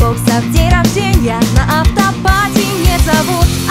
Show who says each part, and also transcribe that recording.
Speaker 1: Бокса в день рождения на автопати не зовут.